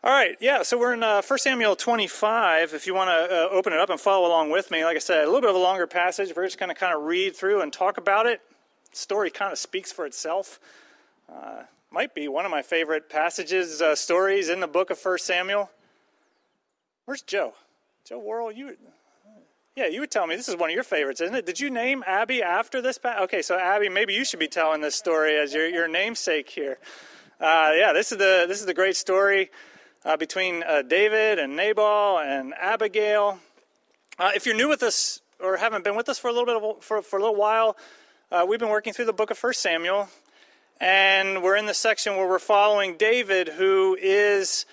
All right, yeah, so we're in 1 Samuel 25. If you want to open it up and follow along with me, like I said, a little bit of a longer passage. We're just going to kind of read through and talk about it. The story kind of speaks for itself. Might be one of my favorite passages, stories in the book of 1 Samuel. Where's Joe? Joe Worrell, you would tell me this is one of your favorites, isn't it? Did you name Abby after this? Okay, so Abby, maybe you should be telling this story as your namesake here. This is the great story between David and Nabal and Abigail. If you're new with us or haven't been with us for a little while, we've been working through the book of 1 Samuel, and we're in the section where we're following David, who is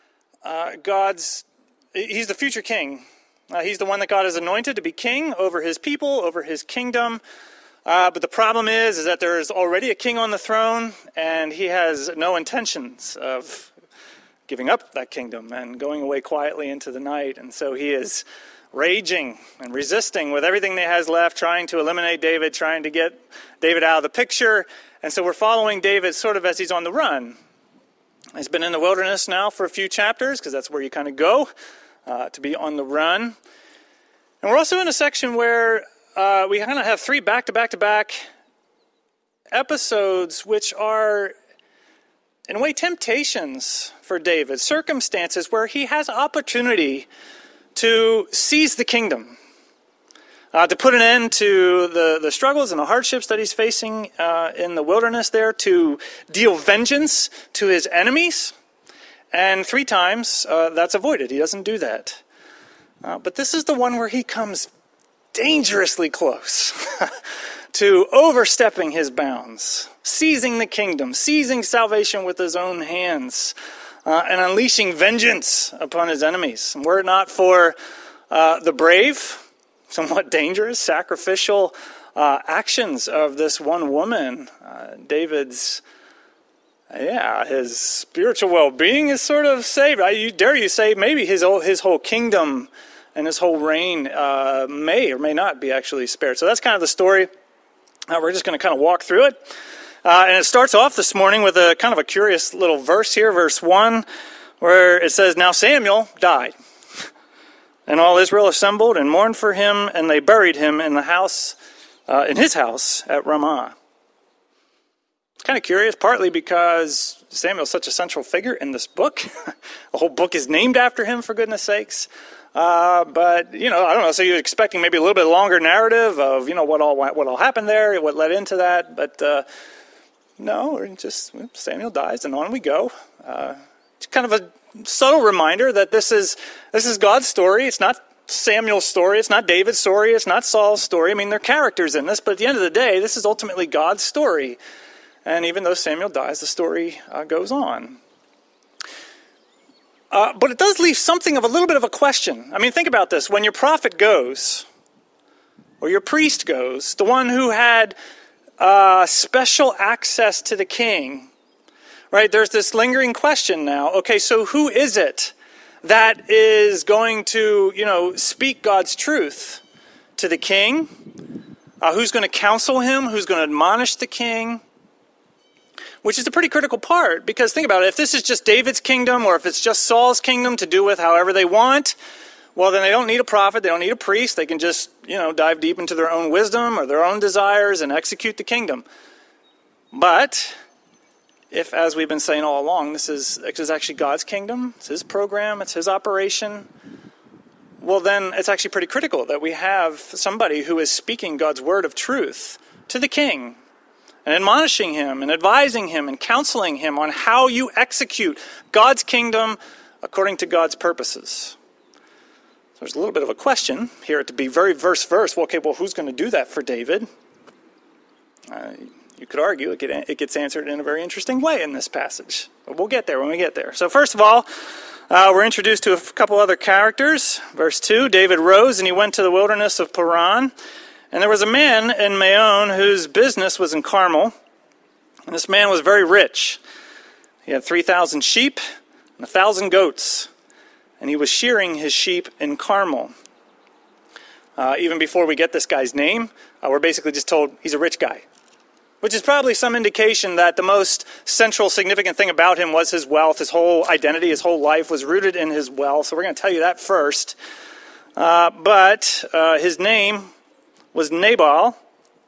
he's the future king. He's the one that God has anointed to be king over his people, over his kingdom. But the problem is that there is already a king on the throne, and he has no intentions of giving up that kingdom and going away quietly into the night. And so he is raging and resisting with everything that he has left, trying to eliminate David, trying to get David out of the picture. And so we're following David sort of as he's on the run. He's been in the wilderness now for a few chapters, because that's where you kind of go to be on the run. And we're also in a section where we kind of have three back-to-back-to-back episodes, which are, in a way, temptations for David, circumstances where he has opportunity to seize the kingdom, to put an end to the struggles and the hardships that he's facing in the wilderness there, to deal vengeance to his enemies. And 3 times that's avoided. He doesn't do that. But this is the one where he comes dangerously close to overstepping his bounds, seizing the kingdom, seizing salvation with his own hands, and unleashing vengeance upon his enemies. And were it not for the brave, somewhat dangerous, sacrificial actions of this one woman, David's, his spiritual well-being is sort of saved. Dare you say maybe his whole kingdom and his whole reign may or may not be actually spared. So that's kind of the story. We're just going to kind of walk through it. And it starts off this morning with a kind of a curious little verse here, verse 1, where it says, "Now Samuel died, and all Israel assembled and mourned for him, and they buried him in his house at Ramah." It's kind of curious, partly because Samuel's such a central figure in this book. The whole book is named after him, for goodness sakes. But, I don't know, so you're expecting maybe a little bit longer narrative of, what all happened there, what led into that. But no, Samuel dies, and on we go. It's kind of a subtle reminder that this is God's story. It's not Samuel's story. It's not David's story. It's not Saul's story. I mean, they're characters in this, but at the end of the day, this is ultimately God's story. And even though Samuel dies, the story goes on. But it does leave something of a little bit of a question. I mean, think about this. When your prophet goes, or your priest goes, the one who had special access to the king, right? There's this lingering question now. Okay, so who is it that is going to, speak God's truth to the king? Who's going to counsel him? Who's going to admonish the king? Which is a pretty critical part, because think about it, if this is just David's kingdom, or if it's just Saul's kingdom to do with however they want, well, then they don't need a prophet, they don't need a priest, they can just, dive deep into their own wisdom or their own desires and execute the kingdom. But if, as we've been saying all along, this is actually God's kingdom, it's his program, it's his operation, well, then it's actually pretty critical that we have somebody who is speaking God's word of truth to the king, and admonishing him, and advising him, and counseling him on how you execute God's kingdom according to God's purposes. So there's a little bit of a question here to be very verse. Well, who's going to do that for David? You could argue it gets answered in a very interesting way in this passage. But we'll get there when we get there. So first of all, we're introduced to a couple other characters. Verse 2, David rose and he went to the wilderness of Paran. And there was a man in Maon whose business was in Carmel, and this man was very rich. He had 3,000 sheep and 1,000 goats, and he was shearing his sheep in Carmel. Even before we get this guy's name, we're basically just told he's a rich guy. which is probably some indication that the most central significant thing about him was his wealth. His whole identity, his whole life was rooted in his wealth. So we're going to tell you that first. But his name was Nabal,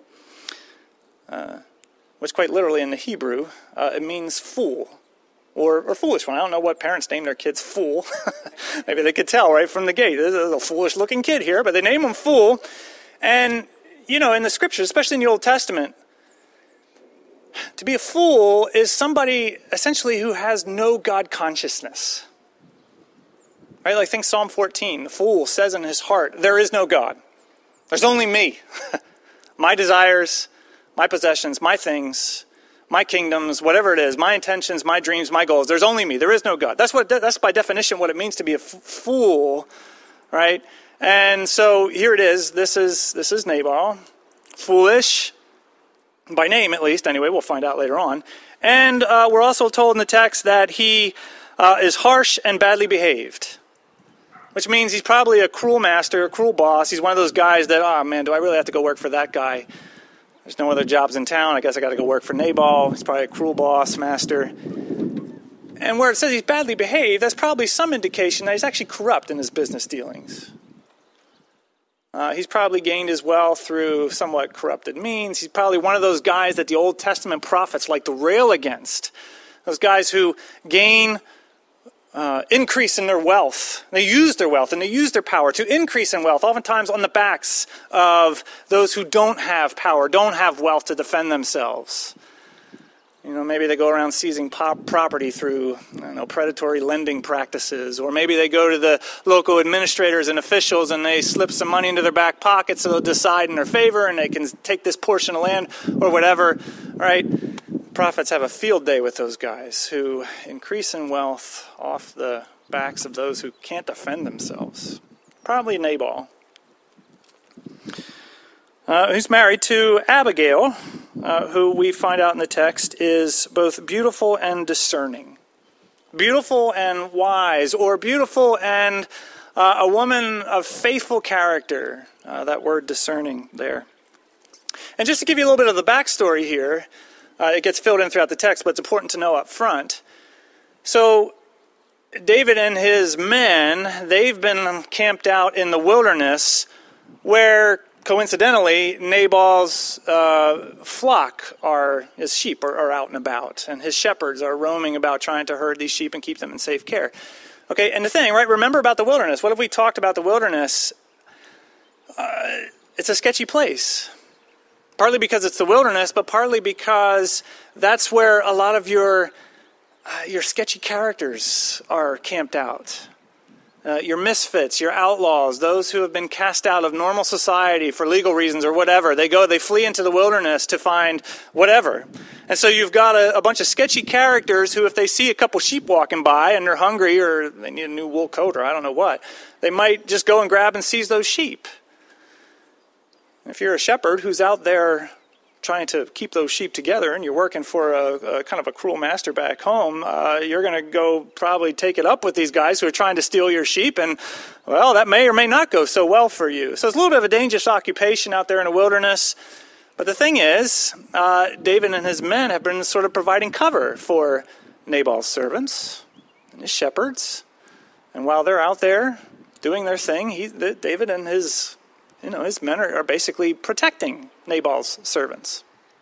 which quite literally in the Hebrew, it means fool. Or foolish one. I don't know what parents name their kids Fool. Maybe they could tell right from the gate. This is a foolish-looking kid here, but they name him Fool. And, you know, in the Scriptures, especially in the Old Testament, to be a fool is somebody, essentially, who has no God consciousness. Right? Like, think Psalm 14. The fool says in his heart, there is no God. There's only me. My desires, my possessions, my things, my kingdoms, whatever it is, my intentions, my dreams, my goals. There's only me. There is no God. That's by definition what it means to be a fool, right? And so here it is. This is Nabal, foolish, by name at least. Anyway, we'll find out later on. And we're also told in the text that he is harsh and badly behaved, which means he's probably a cruel master, a cruel boss. He's one of those guys that, oh man, do I really have to go work for that guy? There's no other jobs in town. I guess I got to go work for Nabal. He's probably a cruel boss, master. And where it says he's badly behaved, that's probably some indication that he's actually corrupt in his business dealings. He's probably gained his wealth through somewhat corrupted means. He's probably one of those guys that the Old Testament prophets like to rail against. Those guys who gain increase in their wealth. They use their wealth and they use their power to increase in wealth, oftentimes on the backs of those who don't have power, don't have wealth to defend themselves. You know, maybe they go around seizing property through, predatory lending practices, or maybe they go to the local administrators and officials and they slip some money into their back pocket so they'll decide in their favor and they can take this portion of land or whatever, right? Prophets have a field day with those guys who increase in wealth off the backs of those who can't defend themselves. Probably Nabal, who's married to Abigail, who we find out in the text is both beautiful and discerning. Beautiful and wise, or beautiful and a woman of faithful character. That word discerning there. And just to give you a little bit of the backstory here, it gets filled in throughout the text, but it's important to know up front. So David and his men, they've been camped out in the wilderness where, coincidentally, Nabal's flock his sheep are out and about, and his shepherds are roaming about trying to herd these sheep and keep them in safe care. Okay, and the thing, right, remember about the wilderness. What have we talked about the wilderness? It's a sketchy place. Partly because it's the wilderness, but partly because that's where a lot of your sketchy characters are camped out. Your misfits, your outlaws, those who have been cast out of normal society for legal reasons or whatever. They flee into the wilderness to find whatever. And so you've got a bunch of sketchy characters who, if they see a couple sheep walking by and they're hungry or they need a new wool coat or I don't know what, they might just go and grab and seize those sheep. If you're a shepherd who's out there trying to keep those sheep together and you're working for a kind of a cruel master back home, you're going to go probably take it up with these guys who are trying to steal your sheep, and, well, that may or may not go so well for you. So it's a little bit of a dangerous occupation out there in the wilderness. But the thing is, David and his men have been sort of providing cover for Nabal's servants and his shepherds. And while they're out there doing their thing, David and his men are basically protecting Nabal's servants.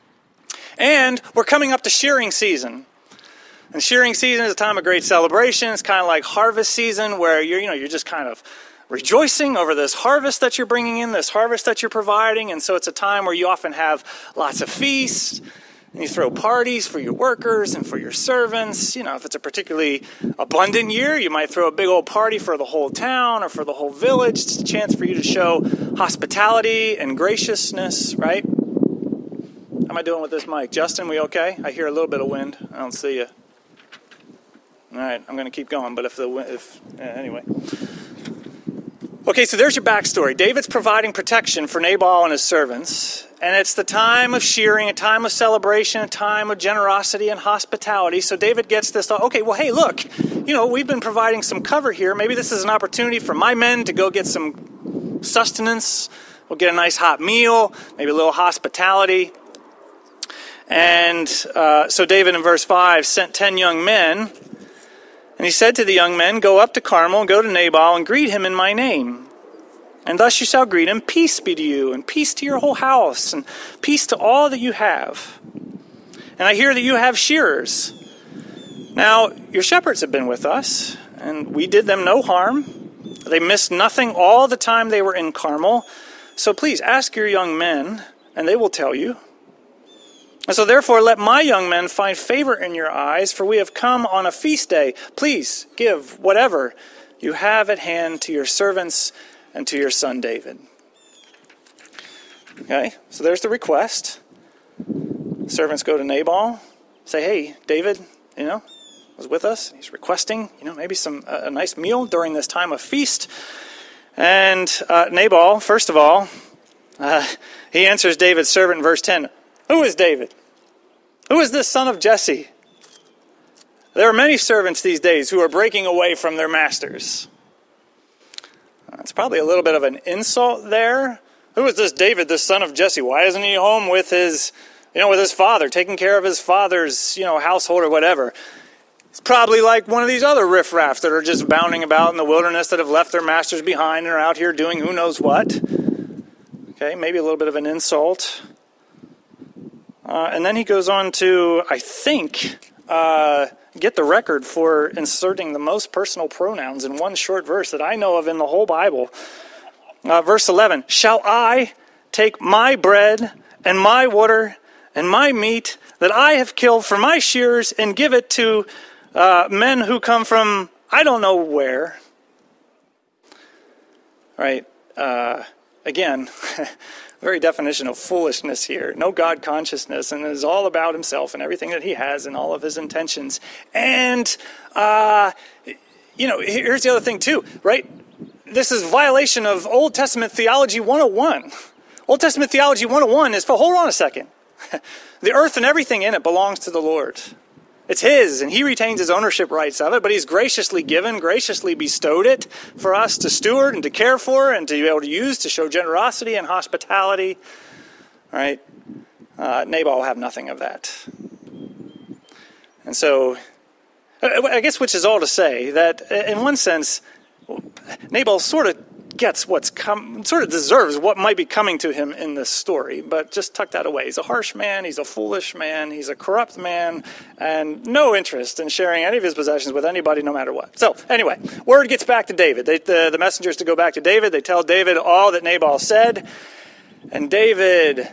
And we're coming up to shearing season. And shearing season is a time of great celebration. It's kind of like harvest season where you're just kind of rejoicing over this harvest that you're bringing in, this harvest that you're providing. And so it's a time where you often have lots of feasts. And you throw parties for your workers and for your servants. If it's a particularly abundant year, you might throw a big old party for the whole town or for the whole village. It's a chance for you to show hospitality and graciousness, right? How am I doing with this mic? Justin, we okay? I hear a little bit of wind. I don't see you. All right, I'm going to keep going, but anyway. Okay, so there's your backstory. David's providing protection for Nabal and his servants. And it's the time of shearing, a time of celebration, a time of generosity and hospitality. So David gets this thought, okay, well, hey, look, we've been providing some cover here. Maybe this is an opportunity for my men to go get some sustenance. We'll get a nice hot meal, maybe a little hospitality. And so David in verse 5 sent 10 young men, and he said to the young men, "Go up to Carmel, and go to Nabal, and greet him in my name. And thus you shall greet him, peace be to you, and peace to your whole house, and peace to all that you have. And I hear that you have shearers. Now your shepherds have been with us, and we did them no harm. They missed nothing all the time they were in Carmel. So please ask your young men, and they will tell you. And so therefore let my young men find favor in your eyes, for we have come on a feast day. Please give whatever you have at hand to your servants and to your son David." Okay, so there's the request. Servants go to Nabal, say, "Hey, David, was with us. He's requesting, maybe a nice meal during this time of feast." And Nabal, first of all, he answers David's servant in verse 10. "Who is David? Who is this son of Jesse? There are many servants these days who are breaking away from their masters." It's probably a little bit of an insult there. Who is this David, this son of Jesse? Why isn't he home with his father, taking care of his father's, household or whatever? It's probably like one of these other riffraffs that are just bounding about in the wilderness that have left their masters behind and are out here doing who knows what. Okay, maybe a little bit of an insult. And then he goes on to, I think, get the record for inserting the most personal pronouns in one short verse that I know of in the whole Bible. Verse 11, "Shall I take my bread and my water and my meat that I have killed for my shearers and give it to men who come from I don't know where?" Right? Again, very definition of foolishness here. No God consciousness, and it is all about himself and everything that he has and all of his intentions. And, here's the other thing too, right? This is violation of Old Testament Theology 101. Old Testament Theology 101 is, hold on a second. The earth and everything in it belongs to the Lord. It's his, and he retains his ownership rights of it, but he's graciously given, graciously bestowed it for us to steward and to care for and to be able to use to show generosity and hospitality. All right? Nabal will have nothing of that. And so, I guess which is all to say that in one sense, Nabal sort of gets sort of deserves what might be coming to him in this story, but just tuck that away. He's a harsh man, he's a foolish man, he's a corrupt man, and no interest in sharing any of his possessions with anybody, no matter what. So, anyway, word gets back to David. The messengers to go back to David, they tell David all that Nabal said, and David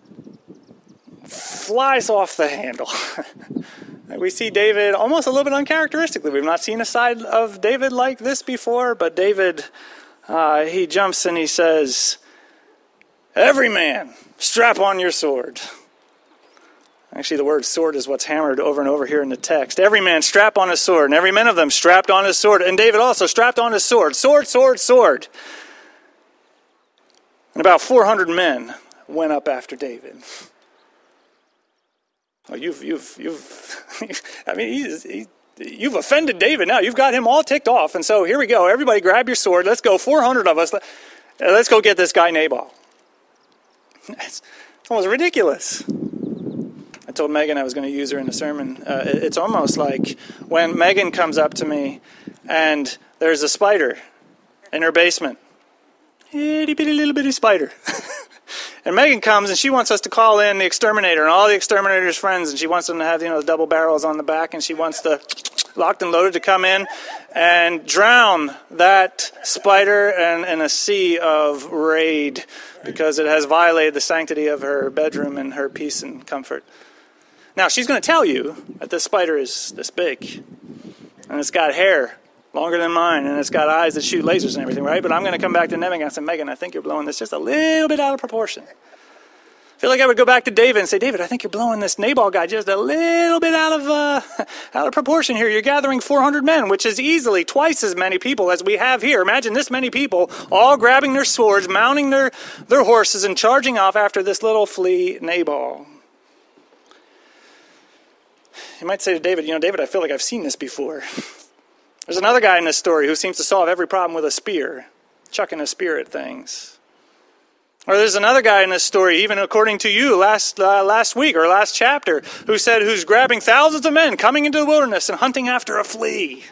flies off the handle. We see David almost a little bit uncharacteristically. We've not seen a side of David like this before, but David, he jumps and he says, "Every man, strap on your sword." Actually, the word sword is what's hammered over and over here in the text. Every man strap on his sword, and every man of them strapped on his sword. And David also strapped on his sword. Sword, sword, sword. And about 400 men went up after David. Oh, you've offended David now. You've got him all ticked off. And so here we go. Everybody grab your sword. Let's go. 400 of us. Let's go get this guy Nabal. It's almost ridiculous. I told Megan I was going to use her in a sermon. It's almost like when Megan comes up to me and there's a spider in her basement. Itty bitty little bitty spider. And Megan comes and she wants us to call in the exterminator and all the exterminator's friends, and she wants them to have, the double barrels on the back, and she wants the locked and loaded to come in and drown that spider in a sea of raid because it has violated the sanctity of her bedroom and her peace and comfort. Now, she's going to tell you that this spider is this big, and it's got hair longer than mine, and it's got eyes that shoot lasers and everything, right? But I'm going to come back to Megan and say, "Megan, I think you're blowing this just a little bit out of proportion." I feel like I would go back to David and say, "David, I think you're blowing this Nabal guy just a little bit out of proportion here. You're gathering 400 men, which is easily twice as many people as we have here. Imagine this many people all grabbing their swords, mounting their horses, and charging off after this little flea Nabal." You might say to David, "David, I feel like I've seen this before." There's another guy in this story who seems to solve every problem with a spear, chucking a spear at things. Or there's another guy in this story, even according to you last week or last chapter, who's grabbing thousands of men coming into the wilderness and hunting after a flea.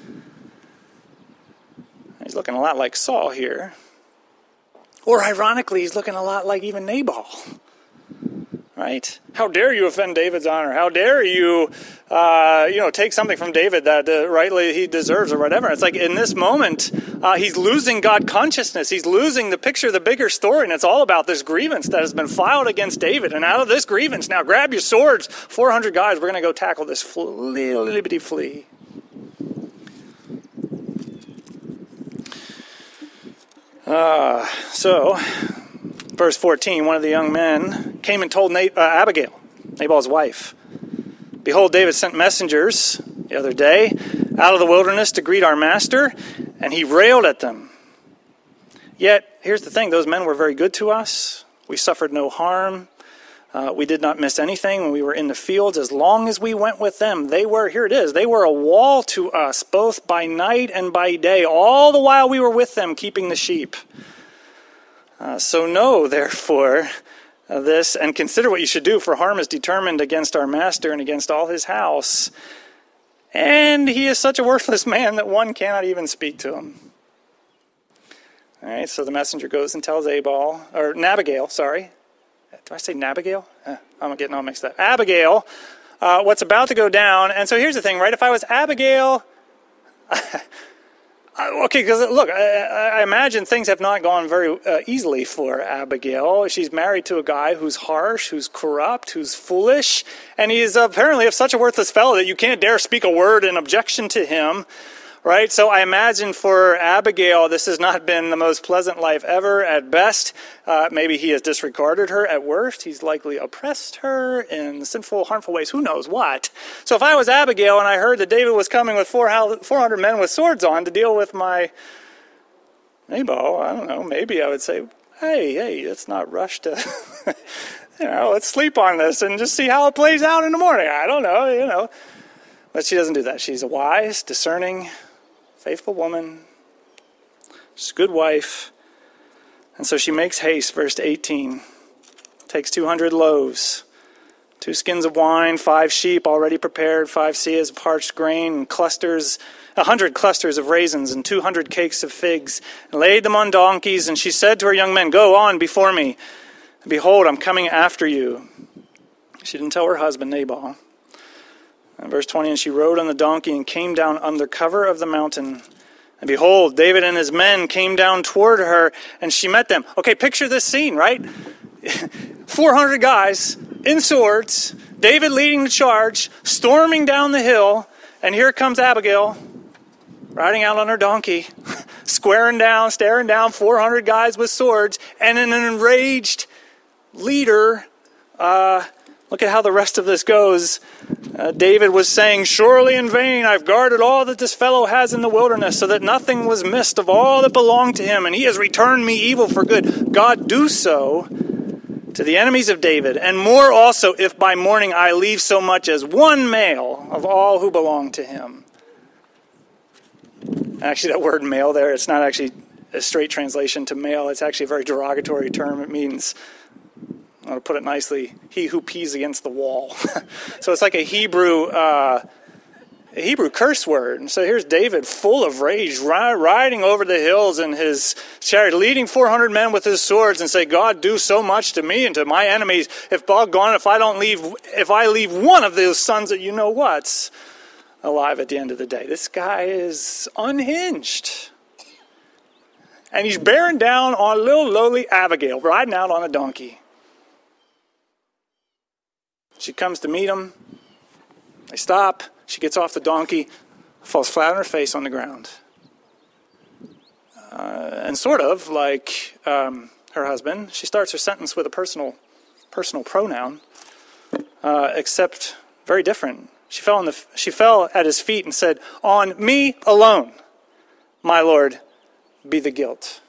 He's looking a lot like Saul here. Or ironically, he's looking a lot like even Nabal. Right? How dare you offend David's honor? How dare you, take something from David that rightly he deserves or whatever. It's like in this moment, he's losing God consciousness. He's losing the picture, the bigger story, and it's all about this grievance that has been filed against David. And out of this grievance, now grab your swords, 400 guys, we're going to go tackle this little bitty flea. So, verse 14, one of the young men came and told Abigail, Nabal's wife, "Behold, David sent messengers the other day out of the wilderness to greet our master, and he railed at them. Yet, here's the thing, those men were very good to us. We suffered no harm. We did not miss anything when we were in the fields. As long as we went with them, they were a wall to us, both by night and by day, all the while we were with them, keeping the sheep. So know, therefore, this, and consider what you should do, for harm is determined against our master and against all his house. And he is such a worthless man that one cannot even speak to him." All right, so the messenger goes and tells Abigail, sorry. Do I say Nabigail? I'm getting all mixed up. Abigail, what's about to go down. And so here's the thing, right? If I was Abigail, okay, because look, I imagine things have not gone very easily for Abigail. She's married to a guy who's harsh, who's corrupt, who's foolish, and he is apparently of such a worthless fellow that you can't dare speak a word in objection to him. Right? So I imagine for Abigail, this has not been the most pleasant life ever at best. Maybe he has disregarded her at worst. He's likely oppressed her in sinful, harmful ways. Who knows what? So if I was Abigail and I heard that David was coming with 400 men with swords on to deal with my Nabal, I don't know, maybe I would say, hey, let's not rush to, let's sleep on this and just see how it plays out in the morning. I don't know. But she doesn't do that. She's a wise, discerning, faithful woman. She's a good wife. And so she makes haste, verse 18. Takes 200 loaves, 2 skins of wine, 5 sheep already prepared, 5 seahs of parched grain, and 100 clusters of raisins, and 200 cakes of figs, and laid them on donkeys. And she said to her young men, "Go on before me. And behold, I'm coming after you." She didn't tell her husband, Nabal. And verse 20, and she rode on the donkey and came down under cover of the mountain. And behold, David and his men came down toward her, and she met them. Okay, picture this scene, right? 400 guys in swords, David leading the charge, storming down the hill, and here comes Abigail, riding out on her donkey, staring down 400 guys with swords, and an enraged leader. Look at how the rest of this goes. David was saying, "Surely in vain I've guarded all that this fellow has in the wilderness, so that nothing was missed of all that belonged to him, and he has returned me evil for good. God, do so to the enemies of David, and more also, if by morning I leave so much as one male of all who belong to him." Actually, that word male there, it's not actually a straight translation to male. It's actually a very derogatory term. It means, I'll put it nicely, he who pees against the wall. So it's like a Hebrew curse word. And so here's David full of rage, riding over the hills in his chariot, leading 400 men with his swords, and say, "God, do so much to me and to my enemies. If I leave one of those sons that you know what's alive at the end of the day." This guy is unhinged. And he's bearing down on little lowly Abigail, riding out on a donkey. She comes to meet him. They stop. She gets off the donkey, falls flat on her face on the ground. And sort of like her husband, she starts her sentence with a personal pronoun, except very different. She fell at his feet and said, "On me alone, my Lord, be the guilt."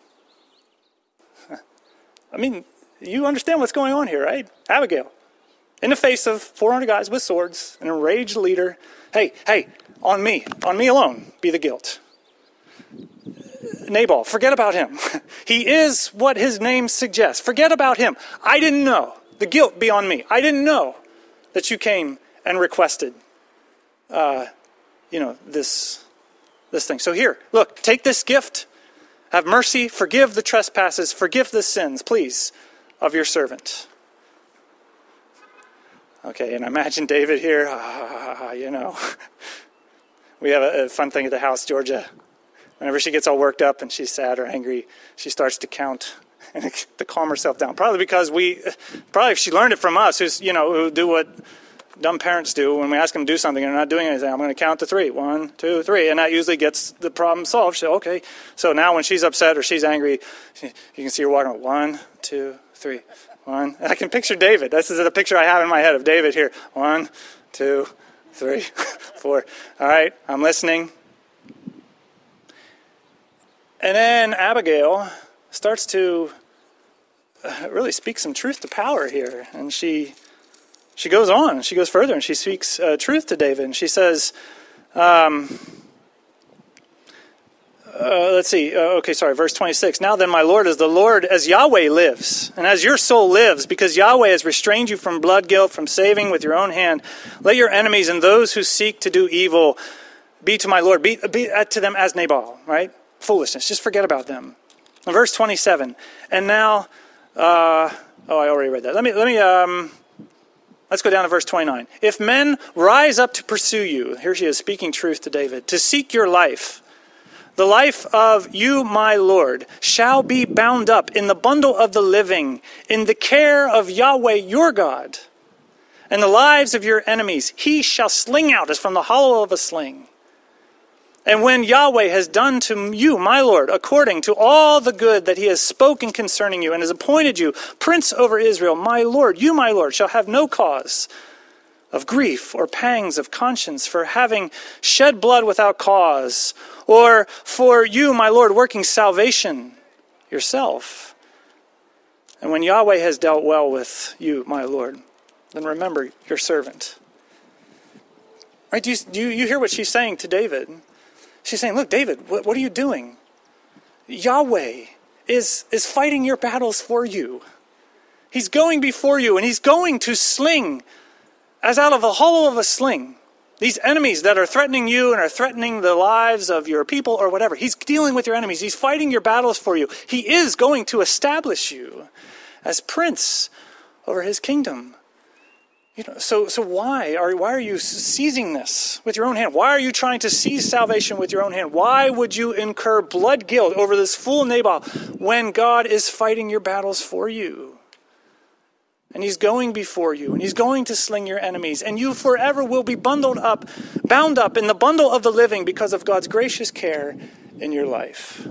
I mean, you understand what's going on here, right? Abigail, in the face of 400 guys with swords, an enraged leader, hey, on me alone, be the guilt. Nabal, forget about him. He is what his name suggests. Forget about him. I didn't know. The guilt be on me. I didn't know that you came and requested, this thing. So here, look, take this gift. Have mercy, forgive the trespasses, forgive the sins, please, of your servant. Okay, and imagine David here, We have a fun thing at the house, Georgia. Whenever she gets all worked up and she's sad or angry, she starts to count and to calm herself down. Probably if she learned it from us, who do what dumb parents do when we ask them to do something and they're not doing anything. I'm going to count to 3. 1, 2, 3. And that usually gets the problem solved. So, okay. So now when she's upset or she's angry, you can see her walking. 1, 2, 3. 1. I can picture David. This is the picture I have in my head of David here. 1, 2, 3, 4. All right. I'm listening. And then Abigail starts to really speak some truth to power here. And she goes on, and she goes further, and she speaks truth to David. And she says, verse 26. Now then, my Lord, as the Lord, as Yahweh lives, and as your soul lives, because Yahweh has restrained you from blood guilt, from saving with your own hand, let your enemies and those who seek to do evil be to my Lord, be to them as Nabal, right? Foolishness. Just forget about them. In verse 27. And now, I already read that. Let's go down to verse 29. If men rise up to pursue you, here she is speaking truth to David, to seek your life, the life of you, my Lord, shall be bound up in the bundle of the living, in the care of Yahweh your God, and the lives of your enemies he shall sling out as from the hollow of a sling. And when Yahweh has done to you, my Lord, according to all the good that he has spoken concerning you, and has appointed you prince over Israel, my Lord, you, my Lord, shall have no cause of grief or pangs of conscience for having shed blood without cause, or for you, my Lord, working salvation yourself. And when Yahweh has dealt well with you, my Lord, then remember your servant. Right? Do you hear what she's saying to David? She's saying, look, David, what are you doing? Yahweh is fighting your battles for you. He's going before you, and he's going to sling, as out of the hollow of a sling, these enemies that are threatening you and are threatening the lives of your people or whatever. He's dealing with your enemies. He's fighting your battles for you. He is going to establish you as prince over his kingdom. So why are you seizing this with your own hand? Why are you trying to seize salvation with your own hand? Why would you incur blood guilt over this fool Nabal when God is fighting your battles for you? And he's going before you, and he's going to sling your enemies, and you forever will be bound up in the bundle of the living because of God's gracious care in your life.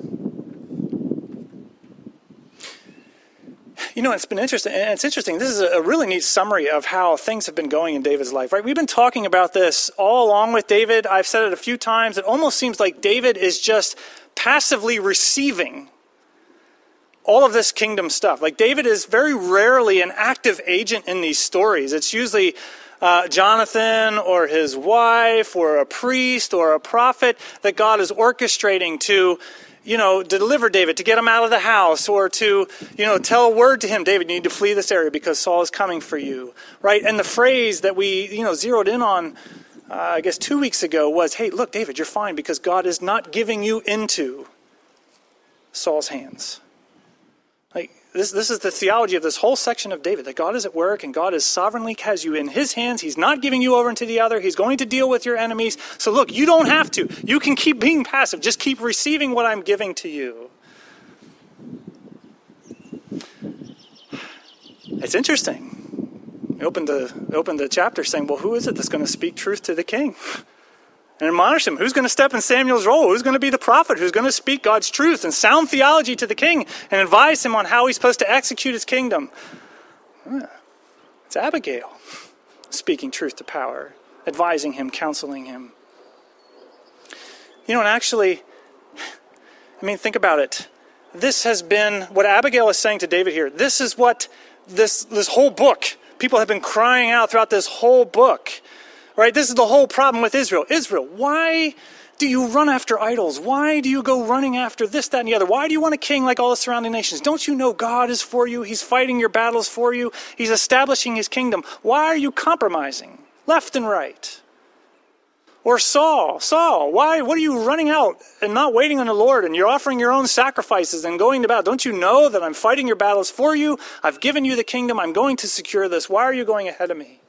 It's been interesting, and it's interesting. This is a really neat summary of how things have been going in David's life, right? We've been talking about this all along with David. I've said it a few times. It almost seems like David is just passively receiving all of this kingdom stuff. Like David is very rarely an active agent in these stories. It's usually Jonathan or his wife or a priest or a prophet that God is orchestrating to deliver David, to get him out of the house, or to, tell a word to him, David, you need to flee this area because Saul is coming for you, right? And the phrase that we, zeroed in on, 2 weeks ago was, hey, look, David, you're fine because God is not giving you into Saul's hands. Like, this is the theology of this whole section of David, that God is at work and God is sovereignly has you in his hands. He's not giving you over into the other. He's going to deal with your enemies. So look, you don't have to. You can keep being passive. Just keep receiving what I'm giving to you. It's interesting. We opened the chapter saying, well, who is it that's going to speak truth to the king? And admonish him. Who's going to step in Samuel's role? Who's going to be the prophet? Who's going to speak God's truth and sound theology to the king and advise him on how he's supposed to execute his kingdom? It's Abigail speaking truth to power, advising him, counseling him. And actually, think about it. This has been what Abigail is saying to David here. This is what this whole book, people have been crying out throughout this whole book. Right, this is the whole problem with Israel. Israel, why do you run after idols? Why do you go running after this, that, and the other? Why do you want a king like all the surrounding nations? Don't you know God is for you? He's fighting your battles for you. He's establishing his kingdom. Why are you compromising left and right? Or Saul, why? What are you running out and not waiting on the Lord, and you're offering your own sacrifices and going to battle? Don't you know that I'm fighting your battles for you? I've given you the kingdom. I'm going to secure this. Why are you going ahead of me?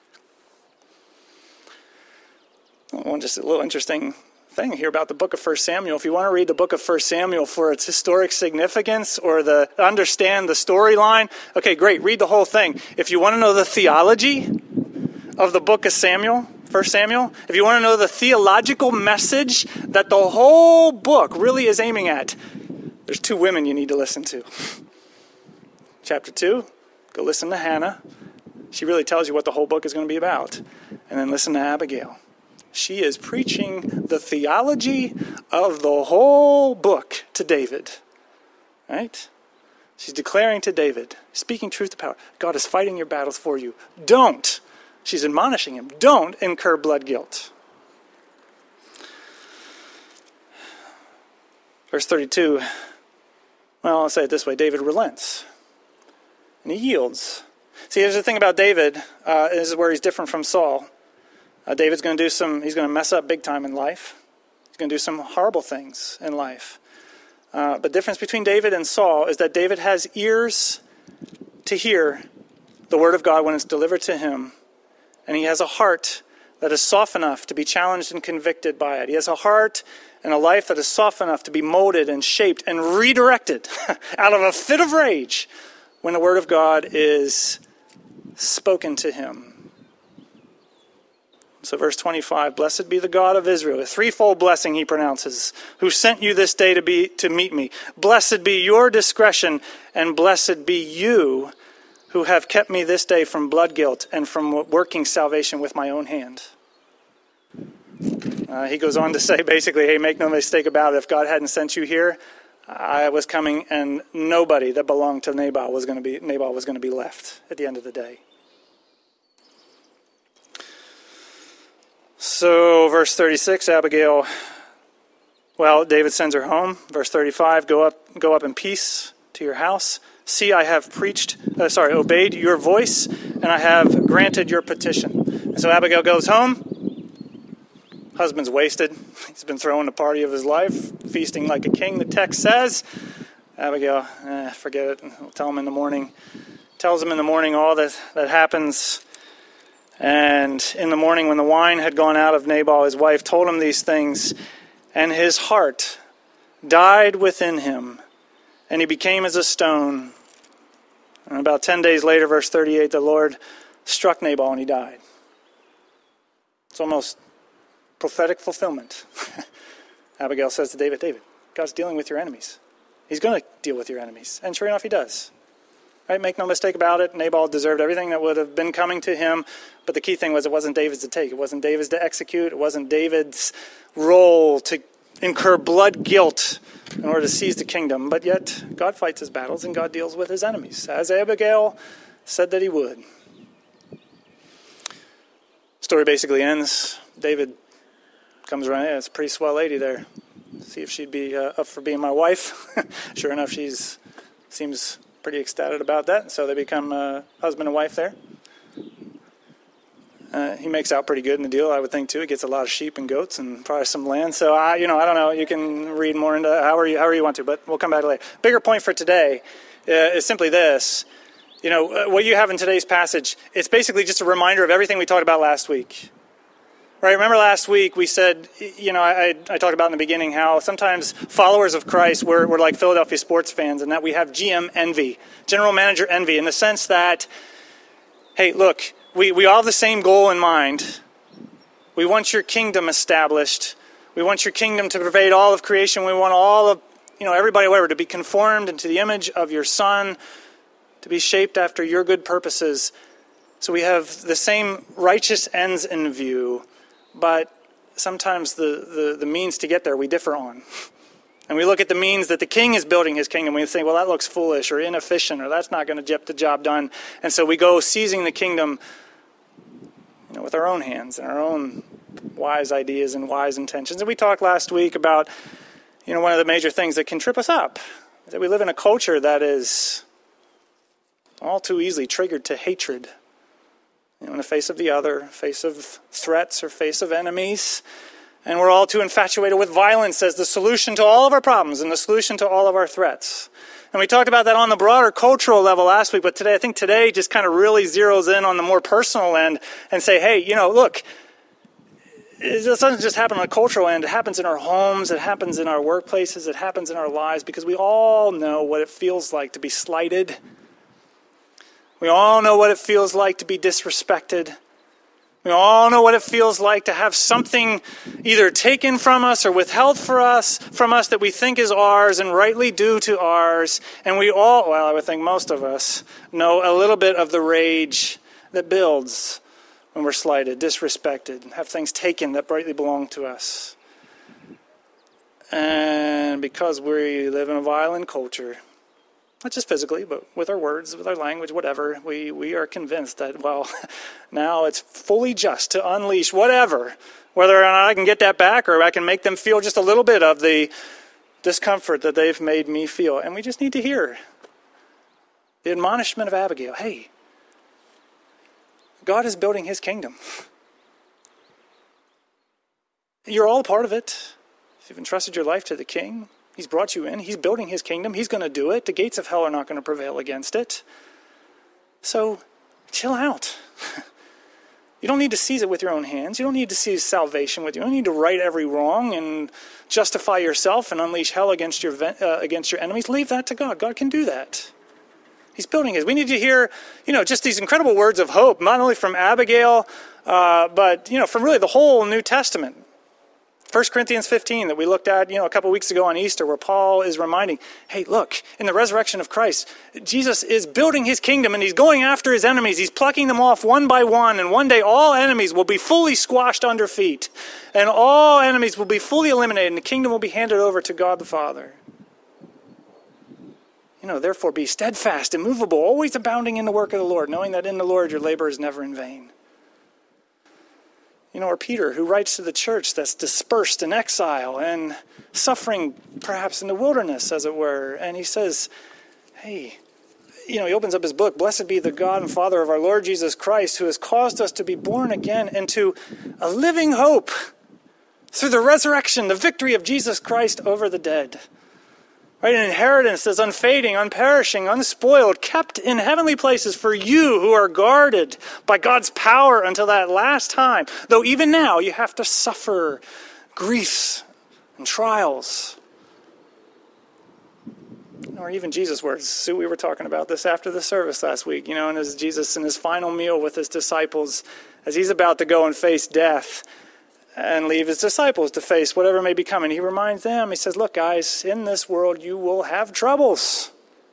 Well, just a little interesting thing here about the book of 1 Samuel. If you want to read the book of 1 Samuel for its historic significance or understand the storyline, okay, great, read the whole thing. If you want to know the theology of the book of Samuel, 1 Samuel, if you want to know the theological message that the whole book really is aiming at, there's 2 women you need to listen to. Chapter 2, go listen to Hannah. She really tells you what the whole book is going to be about. And then listen to Abigail. She is preaching the theology of the whole book to David. Right? She's declaring to David, speaking truth to power. God is fighting your battles for you. Don't. She's admonishing him. Don't incur blood guilt. Verse 32. Well, I'll say it this way. David relents. And he yields. See, here's the thing about David. This is where he's different from Saul. David's going to he's going to mess up big time in life. He's going to do some horrible things in life. But the difference between David and Saul is that David has ears to hear the word of God when it's delivered to him. And he has a heart that is soft enough to be challenged and convicted by it. He has a heart and a life that is soft enough to be molded and shaped and redirected out of a fit of rage when the word of God is spoken to him. So verse 25, blessed be the God of Israel, a threefold blessing he pronounces, who sent you this day to meet me. Blessed be your discretion, and blessed be you who have kept me this day from blood guilt and from working salvation with my own hand. He goes on to say basically, hey, make no mistake about it. If God hadn't sent you here, I was coming and nobody that belonged to Nabal was going to be left at the end of the day. So verse 36, Abigail, David sends her home. Verse 35, go up in peace to your house. See, I have obeyed your voice, and I have granted your petition. And so Abigail goes home. Husband's wasted. He's been throwing the party of his life, feasting like a king, the text says. Abigail, forget it. I'll tell him in the morning. Tells him in the morning all that happens. And in the morning when the wine had gone out of Nabal, his wife told him these things, and his heart died within him, and he became as a stone. And about 10 days later, verse 38, the Lord struck Nabal and he died. It's almost prophetic fulfillment. Abigail says to David, God's dealing with your enemies. He's going to deal with your enemies. And sure enough, he does. Right? Make no mistake about it. Nabal deserved everything that would have been coming to him. But the key thing was it wasn't David's to take. It wasn't David's to execute. It wasn't David's role to incur blood guilt in order to seize the kingdom. But yet, God fights his battles and God deals with his enemies, as Abigail said that he would. Story basically ends. David comes around. Yeah, it's a pretty swell lady there. See if she'd be up for being my wife. Sure enough, seems pretty ecstatic about that. So they become husband and wife there. He makes out pretty good in the deal, I would think, too. He gets a lot of sheep and goats and probably some land. So, I don't know. You can read more into however you want to, but we'll come back to later. Bigger point for today is simply this. What you have in today's passage, it's basically just a reminder of everything we talked about last week. Right? Remember last week we said, I talked about in the beginning how sometimes followers of Christ, we're like Philadelphia sports fans, and that we have GM envy, general manager envy, in the sense that, hey, look, we all have the same goal in mind. We want your kingdom established. We want your kingdom to pervade all of creation. We want all of, everybody, whatever, to be conformed into the image of your Son, to be shaped after your good purposes. So we have the same righteous ends in view, but sometimes the means to get there we differ on. And we look at the means that the king is building his kingdom. We think, well, that looks foolish or inefficient, or that's not going to get the job done. And so we go seizing the kingdom with our own hands and our own wise ideas and wise intentions. And we talked last week about, one of the major things that can trip us up, that we live in a culture that is all too easily triggered to hatred. In the face of the other, face of threats or face of enemies. And we're all too infatuated with violence as the solution to all of our problems and the solution to all of our threats. And we talked about that on the broader cultural level last week, but I think today just kind of really zeroes in on the more personal end and say, hey, look, it doesn't just happen on a cultural end. It happens in our homes, it happens in our workplaces, it happens in our lives, because we all know what it feels like to be slighted. We all know what it feels like to be disrespected. We all know what it feels like to have something either taken from us or withheld from us that we think is ours and rightly due to ours. And we all, I would think most of us, know a little bit of the rage that builds when we're slighted, disrespected, have things taken that rightly belong to us. And because we live in a violent culture, not just physically, but with our words, with our language, whatever, we are convinced that, now it's fully just to unleash whatever, whether or not I can get that back or I can make them feel just a little bit of the discomfort that they've made me feel. And we just need to hear the admonishment of Abigail. Hey, God is building his kingdom. You're all a part of it. If you've entrusted your life to the King, he's brought you in. He's building his kingdom. He's going to do it. The gates of hell are not going to prevail against it. So, chill out. You don't need to seize it with your own hands. You don't need to seize salvation with you. You don't need to right every wrong and justify yourself and unleash hell against your enemies. Leave that to God. God can do that. He's building his. We need to hear, just these incredible words of hope, not only from Abigail, but, from really the whole New Testament. 1 Corinthians 15 that we looked at, a couple weeks ago on Easter, where Paul is reminding, hey, look, in the resurrection of Christ, Jesus is building his kingdom and he's going after his enemies. He's plucking them off one by one, and one day all enemies will be fully squashed under feet, and all enemies will be fully eliminated, and the kingdom will be handed over to God the Father. Therefore be steadfast, immovable, always abounding in the work of the Lord, knowing that in the Lord your labor is never in vain. Or Peter, who writes to the church that's dispersed in exile and suffering perhaps in the wilderness, as it were. And he says, hey, he opens up his book, blessed be the God and Father of our Lord Jesus Christ, who has caused us to be born again into a living hope through the resurrection, the victory of Jesus Christ over the dead. Right, an inheritance that's unfading, unperishing, unspoiled, kept in heavenly places for you who are guarded by God's power until that last time. Though even now you have to suffer griefs and trials. Or even Jesus' words. Sue, we were talking about this after the service last week, and as Jesus in his final meal with his disciples, as he's about to go and face death, and leave his disciples to face whatever may be coming. He reminds them, he says, look, guys, in this world you will have troubles.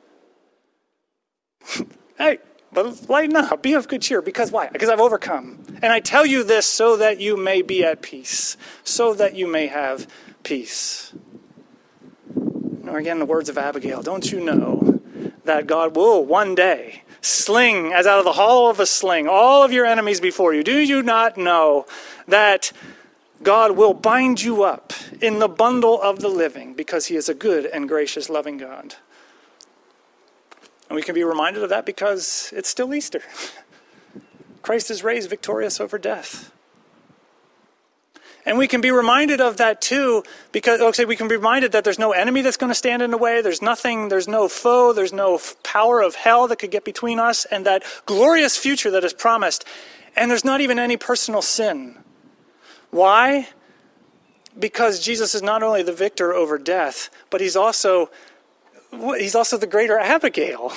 Hey, but lighten up, be of good cheer. Because why? Because I've overcome. And I tell you this so that you may be at peace, so that you may have peace. Or again, the words of Abigail, don't you know that God will one day sling, as out of the hollow of a sling, all of your enemies before you? Do you not know that God will bind you up in the bundle of the living, because he is a good and gracious, loving God? And we can be reminded of that because it's still Easter. Christ is raised victorious over death. And we can be reminded of that too, because we can be reminded that there's no enemy that's going to stand in the way. There's nothing, there's no foe, there's no power of hell that could get between us and that glorious future that is promised. And there's not even any personal sin. Why? Because Jesus is not only the victor over death, but he's also the greater Abigail,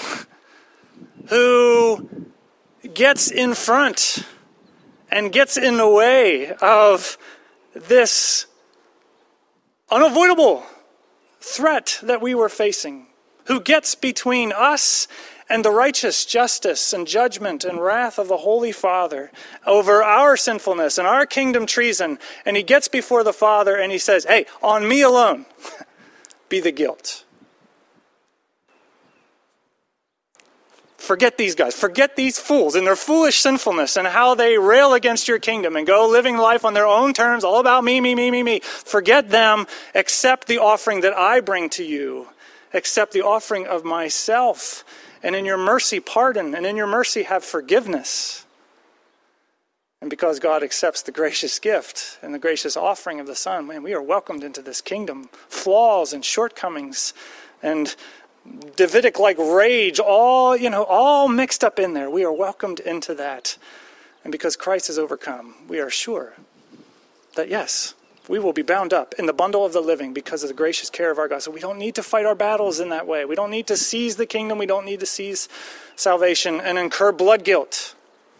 who gets in front and gets in the way of this unavoidable threat that we were facing, who gets between us and the righteous justice and judgment and wrath of the Holy Father over our sinfulness and our kingdom treason. And he gets before the Father and he says, hey, on me alone be the guilt. Forget these guys. Forget these fools and their foolish sinfulness and how they rail against your kingdom and go living life on their own terms, all about me, me, me, me, me. Forget them. Accept the offering that I bring to you. Accept the offering of myself. And in your mercy, pardon. And in your mercy, have forgiveness. And because God accepts the gracious gift and the gracious offering of the Son, man, we are welcomed into this kingdom. Flaws and shortcomings and Davidic-like rage, all mixed up in there. We are welcomed into that. And because Christ has overcome, we are sure that, yes, we will be bound up in the bundle of the living because of the gracious care of our God. So we don't need to fight our battles in that way. We don't need to seize the kingdom. We don't need to seize salvation and incur blood guilt.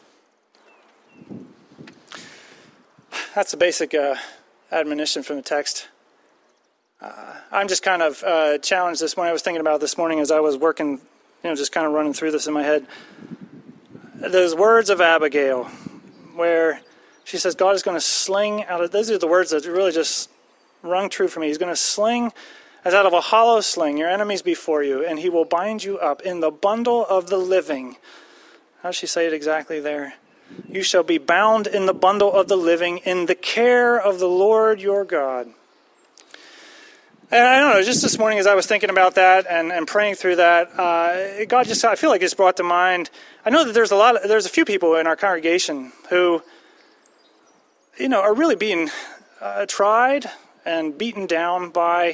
That's the basic admonition from the text. I'm just kind of challenged this morning. I was thinking about this morning as I was working, just kind of running through this in my head. Those words of Abigail, where she says, God is going to sling out of, those are the words that really just rung true for me. He's going to sling as out of a hollow sling your enemies before you, and he will bind you up in the bundle of the living. How does she say it exactly there? You shall be bound in the bundle of the living in the care of the Lord your God. And I don't know, just this morning as I was thinking about that and praying through that, God just, I feel like it's brought to mind, I know that there's a few people in our congregation who, are really being tried and beaten down by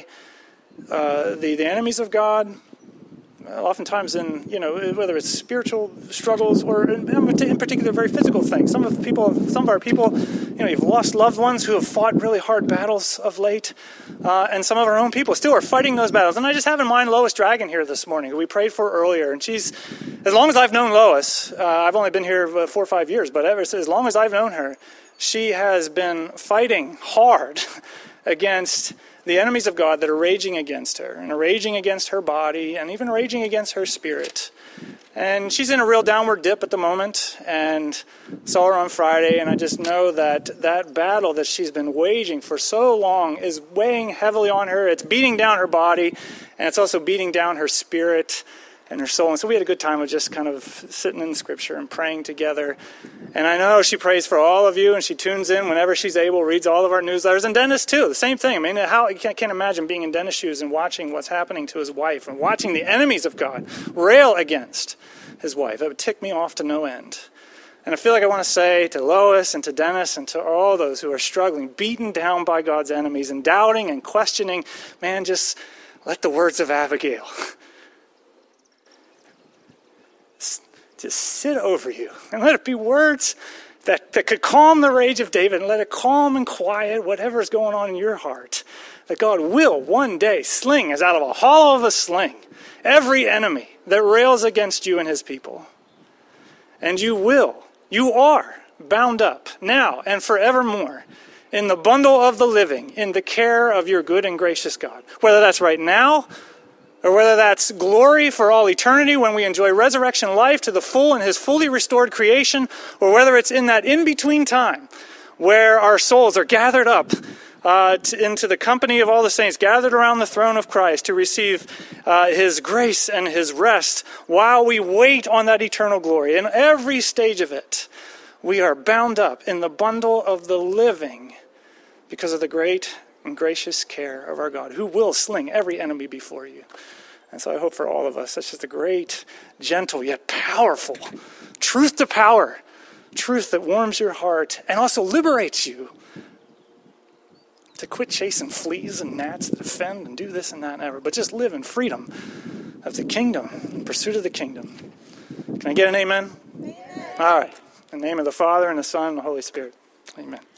the enemies of God. Oftentimes in, whether it's spiritual struggles or in particular very physical things. Some of our people, you've lost loved ones who have fought really hard battles of late. And some of our own people still are fighting those battles. And I just have in mind Lois Dragon here this morning, who we prayed for earlier. And she's, as long as I've known Lois, I've only been here 4 or 5 years, but as long as I've known her, she has been fighting hard against the enemies of God that are raging against her, and are raging against her body, and even raging against her spirit. And she's in a real downward dip at the moment, and saw her on Friday, and I just know that that battle that she's been waging for so long is weighing heavily on her. It's beating down her body, and it's also beating down her spirit and her soul. And so we had a good time of just kind of sitting in Scripture and praying together. And I know she prays for all of you, and she tunes in whenever she's able, reads all of our newsletters. And Dennis, too, the same thing. I mean, I can't imagine being in Dennis' shoes and watching what's happening to his wife and watching the enemies of God rail against his wife. It would tick me off to no end. And I feel like I want to say to Lois and to Dennis and to all those who are struggling, beaten down by God's enemies and doubting and questioning, man, just let the words of Abigail just sit over you, and let it be words that could calm the rage of David, and let it calm and quiet whatever is going on in your heart. That God will one day sling, as out of a hollow of a sling, every enemy that rails against you and his people. And you are bound up now and forevermore in the bundle of the living, in the care of your good and gracious God. Whether that's right now, or whether that's glory for all eternity when we enjoy resurrection life to the full in his fully restored creation, or whether it's in that in-between time where our souls are gathered up into the company of all the saints, gathered around the throne of Christ to receive his grace and his rest while we wait on that eternal glory. In every stage of it, we are bound up in the bundle of the living because of the great and gracious care of our God, who will sling every enemy before you. And so I hope for all of us, that's just a great, gentle, yet powerful truth to power, truth that warms your heart and also liberates you to quit chasing fleas and gnats that offend and do this and that and ever, but just live in freedom of the kingdom, in pursuit of the kingdom. Can I get an amen? Amen. All right. In the name of the Father, and the Son, and the Holy Spirit. Amen.